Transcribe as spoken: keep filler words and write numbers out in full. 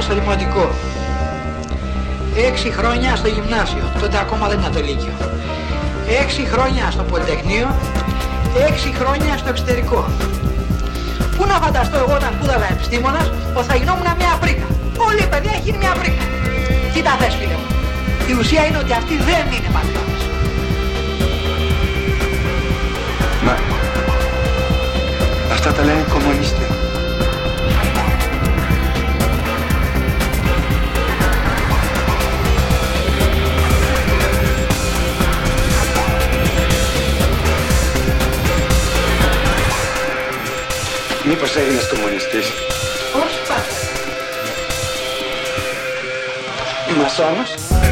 στο δημοτικό. Έξι χρόνια στο γυμνάσιο, τότε ακόμα δεν ήταν το λύκειο. Έξι χρόνια στο πολυτεχνείο, έξι χρόνια στο εξωτερικό. Πού να φανταστώ εγώ όταν σπούδαζα επιστήμονας ότι θα γινόμουν μια πρίκα. Όλη η παιδιά έχει γίνει μια πρίκα. Κοίτα θες φίλε μου. Η ουσία είναι ότι αυτοί δεν είναι πατριώτες. Μα αυτά τα λένε οι κομμουνιστές. Μήπως έγινες κομμουνιστής? Όχι πάντα. Μασόνος?